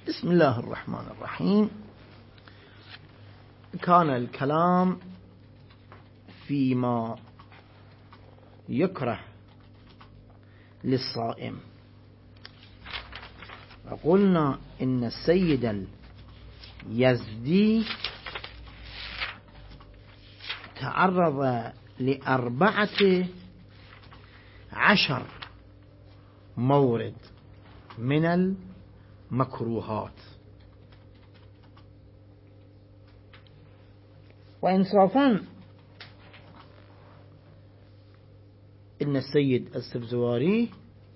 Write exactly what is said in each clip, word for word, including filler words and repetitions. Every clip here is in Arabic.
بسم الله الرحمن الرحيم. كان الكلام فيما يكره للصائم، وقلنا إن السيد اليزدي تعرض لأربعة عشر مورد من المكروهات، وإنصافا إن السيد السبزواري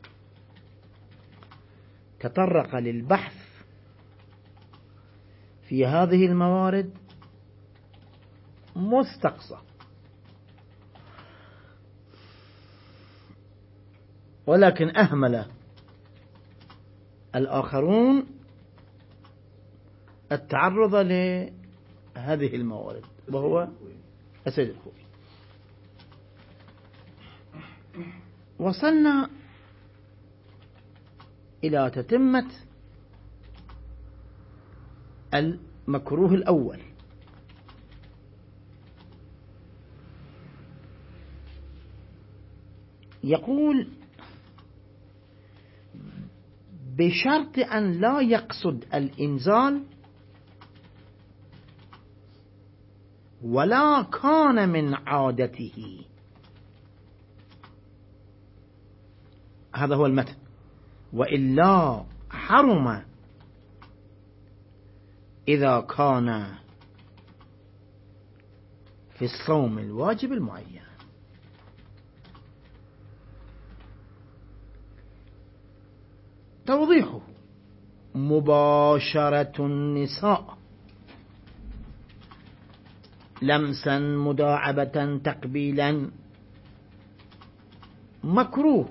تطرق للبحث في هذه الموارد مستقصى، ولكن أهمل الآخرون التعرض لهذه الموارد، وهو السيد الخوئي. وصلنا إلى تتمة المكروه الأول، يقول: بشرط أن لا يقصد الإنزال ولا كان من عادته. هذا هو المتن. وإلا حرم إذا كان في الصوم الواجب المعين. توضيحه: مباشرة النساء لمسا مداعبة تقبيلا مكروه،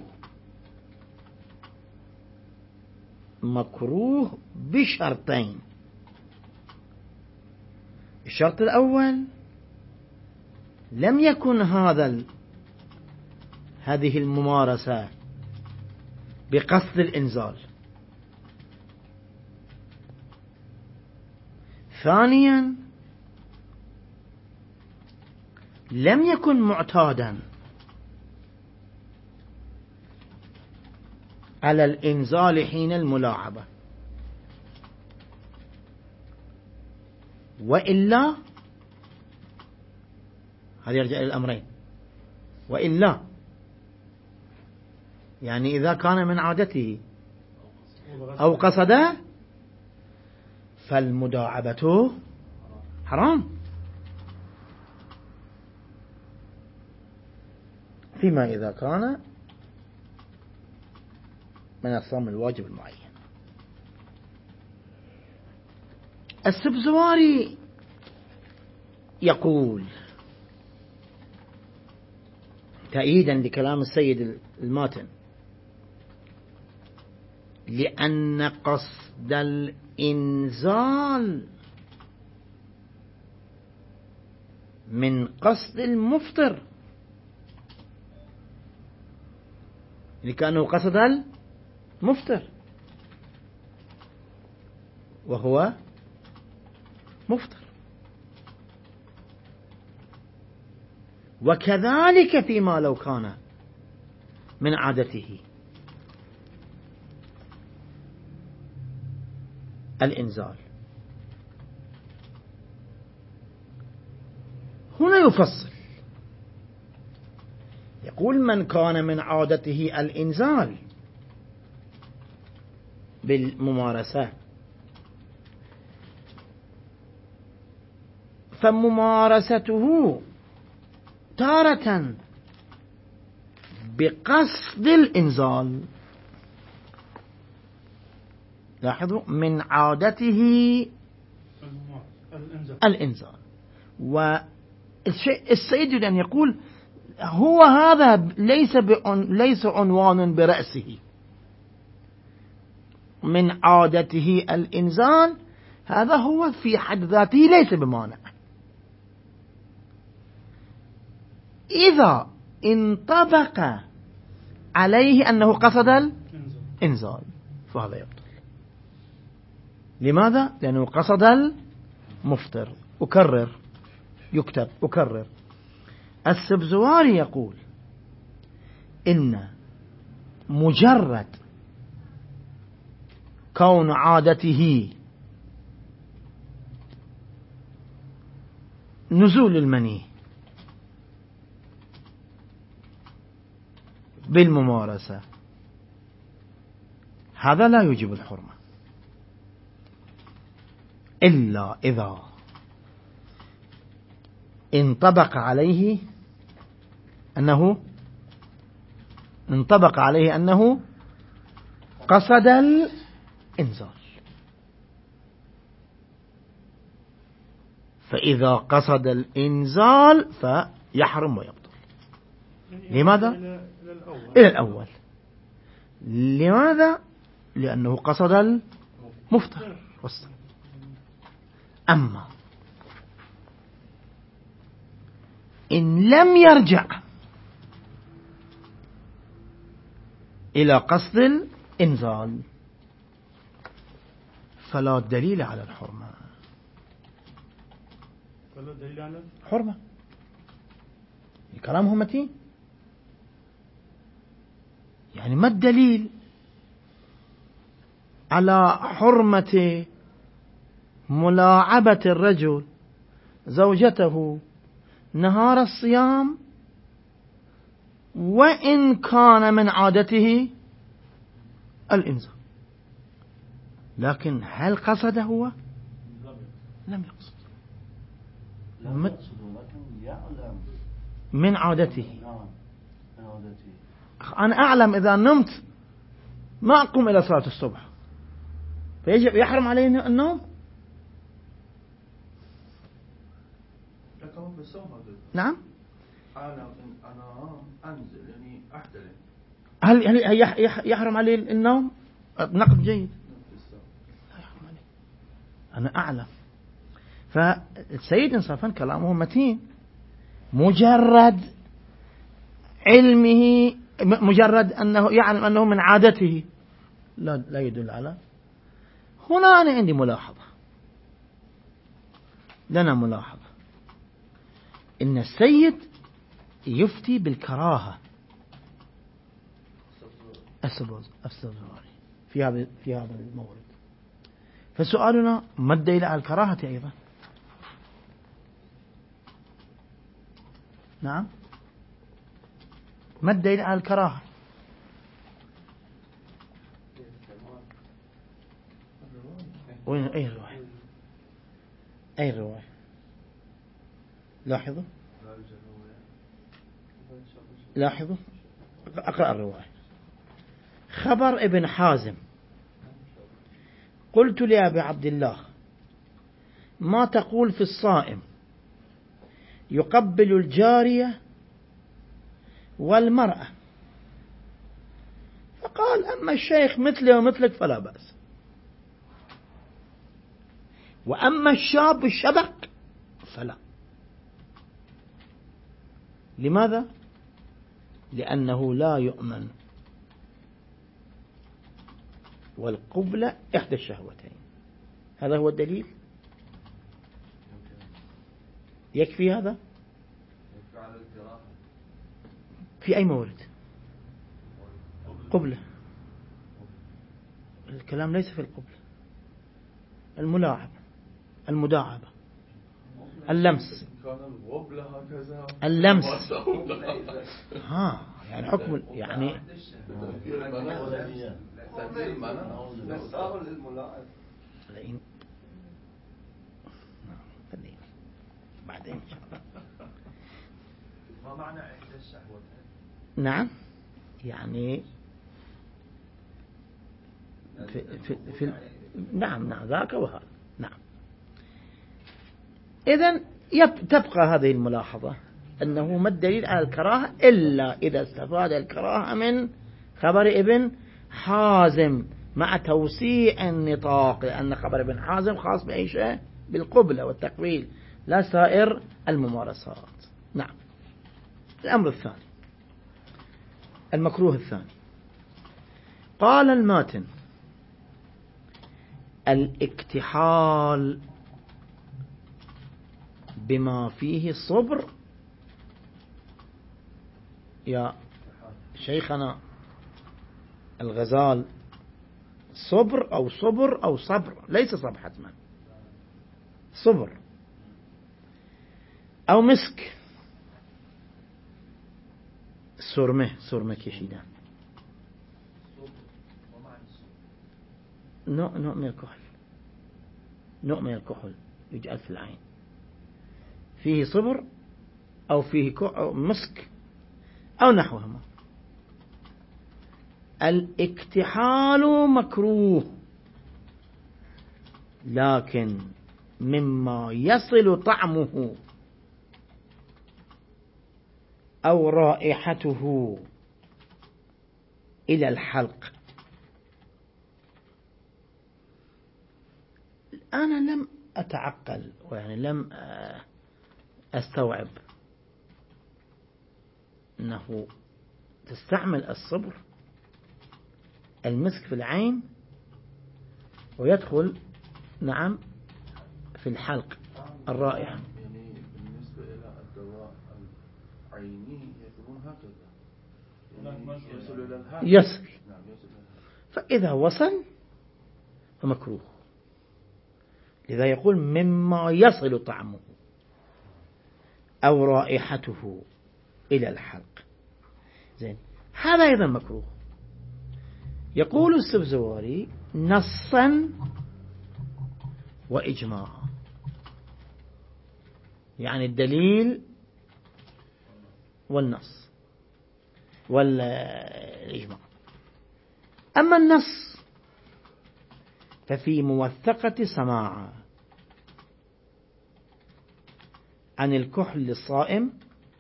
مكروه بشرطين. الشرط الأول: لم يكن هذا هذه الممارسة بقصد الإنزال. ثانيا: لم يكن معتادا على الإنزال حين الملاعبة، وإلا، هذا يرجع إلى الأمرين، وإلا يعني إذا كان من عادته أو قصد فالمداعبة حرام، فيما إذا كان من الصوم الواجب المعين. السبزواري يقول تأييدا لكلام السيد الماتن: لأن قصد الإنزال من قصد المفطر، لكأنه قصد المفطر وهو مفطر. وكذلك فيما لو كان من عادته الإنزال. هنا يفصل، يقول: من كان من عادته الإنزال بالممارسة فممارسته تارة بقصد الإنزال، لاحظوا، من عادته الإنزال. والسيد يريد أن يقول هو هذا ليس ليس عنوان برأسه، من عادته الإنزال، هذا هو في حد ذاته ليس بمانع. إذا انطبق عليه أنه قصد الإنزال فهذا يبطل. لماذا؟ لأنه قصد المفطر. أكرر، يكتب أكرر. السبزواري يقول إن مجرد كون عادته نزول المني بالممارسة هذا لا يوجب الحرمة، إلا إذا انطبق عليه أنه انطبق عليه أنه قصد الإنزال. فإذا قصد الإنزال فيحرم ويبطل. لماذا؟ إلى الأول. لماذا؟ لأنه قصد المفطر. أما إن لم يرجع إلى قصد الإنزال فلا دليل على الحرمة. فلا دليل على الحرمة. كلامهم متين. يعني ما الدليل على حرمة ملاعبة الرجل زوجته نهار الصيام وإن كان من عادته الإنزال؟ لكن هل قصد هو؟ لم يقصد. من عادته. أنا أعلم إذا نمت ما أقوم إلى صلاة الصبح فيجب يحرم علي النوم. نعم. أنا أنزل يعني أحتلم. هل هل يحرم علي النوم؟ نقد جيد. لا يحرم علي. أنا أعلم. فالسيد إنصافا كلامه متين. مجرد علمه، مجرد أنه يعلم أنه من عادته لا لا يدل على. هنا أنا عندي ملاحظة، لنا ملاحظة إن السيد يفتي بالكراهة السبزواري في هذا في هذا المورد. فسؤالنا ما الدليل على الكراهة أيضا؟ نعم، ما الدليل على الكراهة؟ وين أي رواية؟ أي رواية؟ لاحظوا لاحظوا أقرأ الرواية. خبر ابن حازم: قلت لأبي عبد الله ما تقول في الصائم يقبل الجارية والمرأة؟ فقال: أما الشيخ مثلي ومثلك فلا بأس، وأما الشاب الشبك فلا. لماذا؟ لأنه لا يؤمن، والقبلة إحدى الشهوتين. هذا هو الدليل. يكفي هذا في أي مورد؟ قبلة. الكلام ليس في القبلة. الملاعبة، المداعبة، اللمس، اللمس. ها يعني حكم يعني بعدين إن شاء الله. ما معنى إحدى الشهوتين؟ نعم يعني في في في نعم نعم ذاك وهذا. نعم. إذن تبقى هذه الملاحظة أنه ما الدليل على الكراهة إلا إذا استفاد الكراهة من خبر ابن حازم مع توسيع النطاق، لأن خبر ابن حازم خاص بأي شيء؟ بالقبلة والتقبيل، لا سائر الممارسات. نعم. الأمر الثاني، المكروه الثاني، قال الماتن: الاكتحال بما فيه صبر يا شيخنا الغزال، صبر أو صبر أو صبر، ليس صبر حتما، صبر أو مسك، سرمه سرمه كشيدان، نوع نوع من الكحل، نوع من الكحل يجعل في العين، فيه صبر أو فيه أو مسك أو نحوهما. الاكتحال مكروه، لكن مما يصل طعمه أو رائحته إلى الحلق. أنا لم أتعقل ويعني لم أستوعب أنه تستعمل الصبر المسك في العين ويدخل نعم في الحلق الرائحة. يعني بالنسبة إلى الدواء العيني يكون هكذا، يعني يصل إلى الحلق، يصل. نعم يصل. فإذا وصل فمكروه، لذا يقول مما يصل طعمه أو رائحته إلى الحلق. زين، هذا أيضا مكروه. يقول السبزواري نصا وإجماعا، يعني الدليل والنص والإجماع. أما النص ففي موثقة سماعة عن الكحل للصائم،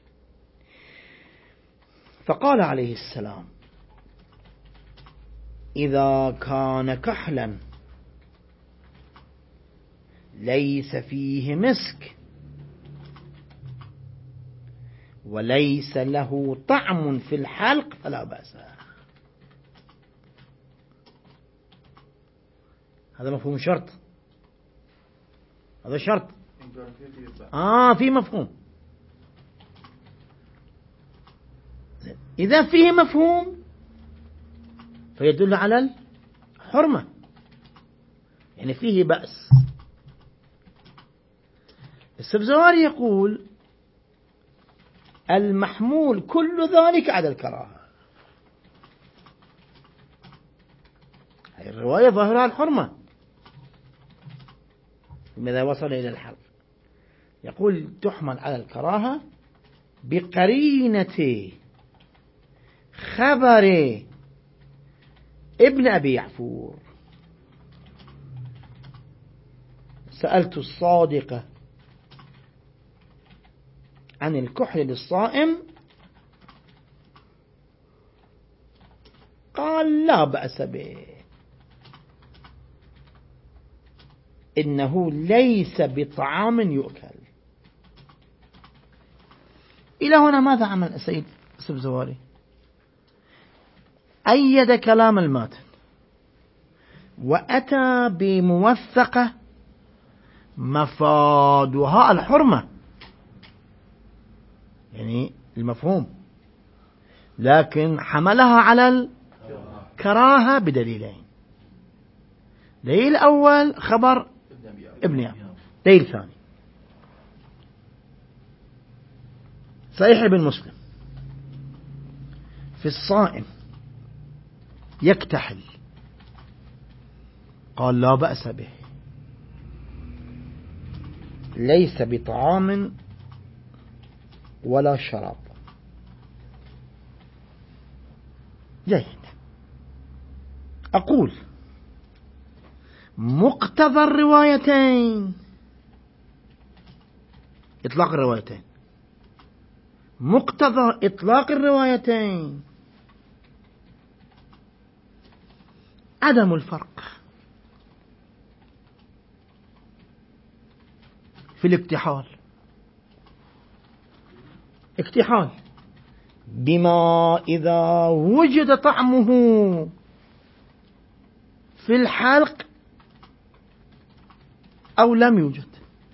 فقال عليه السلام: إذا كان كحلا ليس فيه مسك وليس له طعم في الحلق فلا بأس. هذا مفهوم شرط، هذا شرط. آه في مفهوم. إذا فيه مفهوم فيدل على الحرمة، يعني فيه بأس. السبزواري يقول المحمول كل ذلك على الكراهة. هذه الرواية ظاهرها الحرمة إذا وصل إلى الحلق. يقول تحمل على الكراهة بقرينة خبر ابن أبي يعفور: سألت الصادقة عن الكحل للصائم قال لا بأس به، إنه ليس بطعام يؤكل. إلى هنا ماذا عمل السيد السبزواري؟ أيد كلام الماتن وأتى بموثقة مفادها الحرمة، يعني المفهوم، لكن حملها على الكراهة بدليلين. دليل أول خبر ابن يعفور، دليل ثاني صحيح ابن مسلم في الصائم يكتحل، قال لا بأس به، ليس بطعام ولا شراب. جيد. أقول مقتضى الروايتين، إطلاق الروايتين، مقتضى إطلاق الروايتين عدم الفرق في الاكتحال. اكتحال بما إذا وجد طعمه في الحلق أو لم يوجد.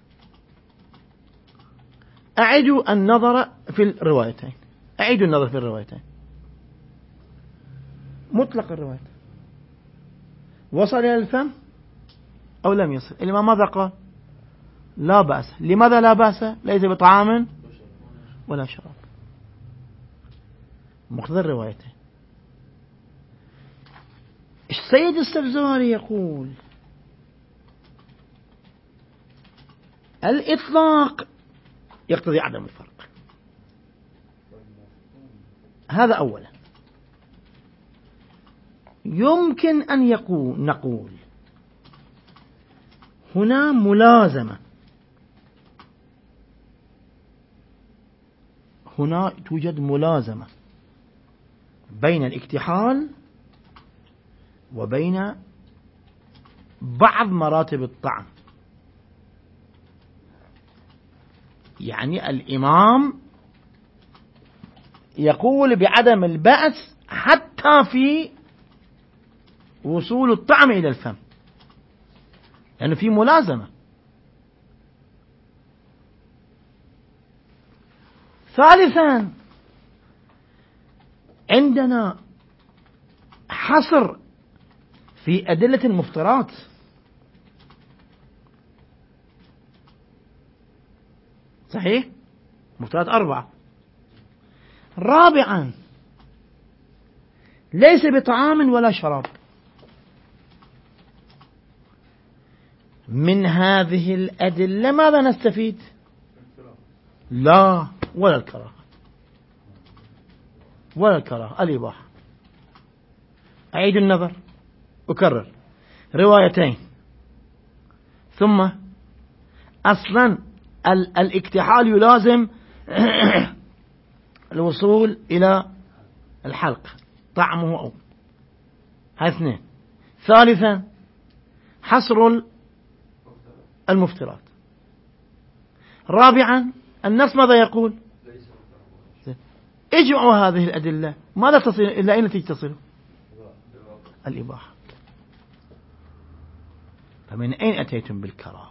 أعيدوا النظر في الروايتين أعيدوا النظر في الروايتين مطلق الرواية وصل إلى الفم أو لم يصل. الإمام ماذا قال؟ لا بأس. لماذا لا بأس؟ ليس بطعام ولا شراب. مقتضى الروايتين. السيد السبزواري يقول الإطلاق يقتضي عدم الفرق. هذا أولا. يمكن أن يقول نقول هنا ملازمة، هنا توجد ملازمة بين الاكتحال وبين بعض مراتب الطعم. يعني الإمام يقول بعدم البأس حتى في وصول الطعم إلى الفم، لأنه يعني في ملازمة. ثالثا عندنا حصر في أدلة المفطرات. صحيح؟ مفطرات أربعة. رابعا ليس بطعام ولا شراب. من هذه الأدلة ماذا نستفيد؟ لا ولا الكراهة ولا الكراهة، الإباحة. أعيد النظر أكرر روايتين. ثم أصلا الاكتحال يلازم الوصول إلى الحلق طعمه أو هذا اثنين. ثالثا حصر المفترات. رابعا النص ماذا يقول؟ اجمعوا هذه الأدلة ماذا تصل إلى أين تصل؟ الإباحة. فمن أين أتيتم بالكراهة؟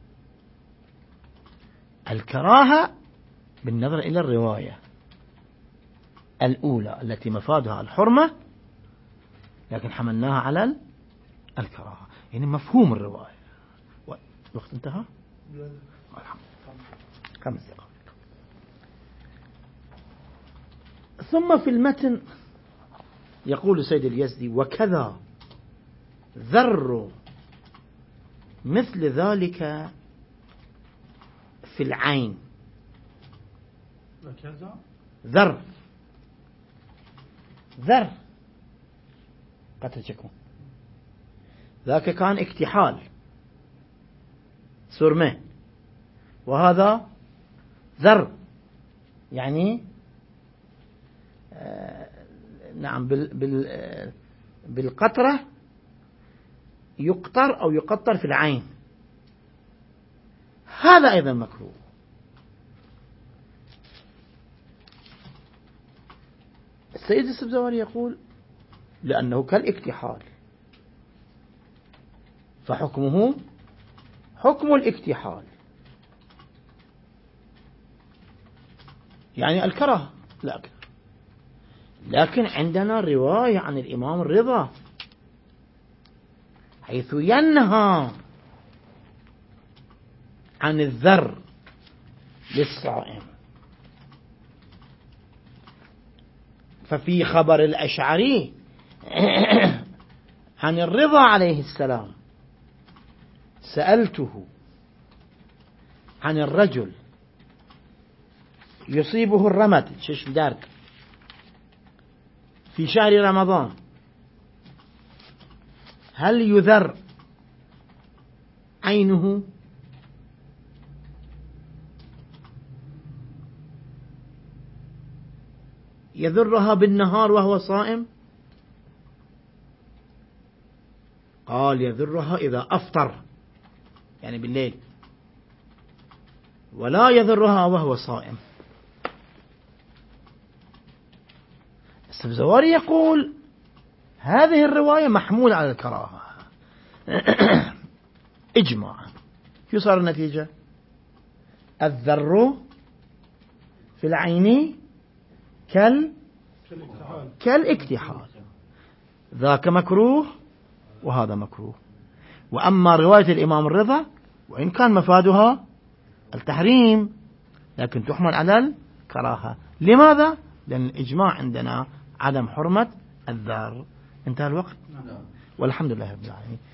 الكراهة بالنظر إلى الرواية الأولى التي مفادها الحرمة، لكن حملناها على الكراهة، يعني مفهوم الرواية. الوقت انتهى؟ خمس دقائق. ثم في المتن يقول سيد اليزدي وكذا ذر مثل ذلك في العين. ذر ذر قتل شكو ذاك كان اكتحال سرمه، وهذا ذر يعني آه نعم بال بال آه بالقطرة يقطر أو يقطر في العين، هذا أيضا مكروه. السيد السبزواري يقول لأنه كالاكتحال فحكمه حكم الاكتحال، يعني الكراهة لا أكثر. لكن عندنا رواية عن الإمام الرضا حيث ينهى عن الذر للصائم. ففي خبر الأشعري عن الرضا عليه السلام سألته عن الرجل يصيبه الرمد شش دارك في شهر رمضان، هل يذر عينه؟ يذرها بالنهار وهو صائم؟ قال يذرها إذا أفطر يعني بالليل، ولا يذرها وهو صائم. السبزواري يقول هذه الرواية محمولة على الكراهة إجماعا. شو صار النتيجة؟ الذر في العين كال كالاكتحال، ذاك مكروه وهذا مكروه. وأما رواية الإمام الرضا وإن كان مفادها التحريم لكن تحمل على الكراهة. لماذا؟ لأن الإجماع عندنا عدم حرمة الذر. انتهى الوقت والحمد لله رب العالمين.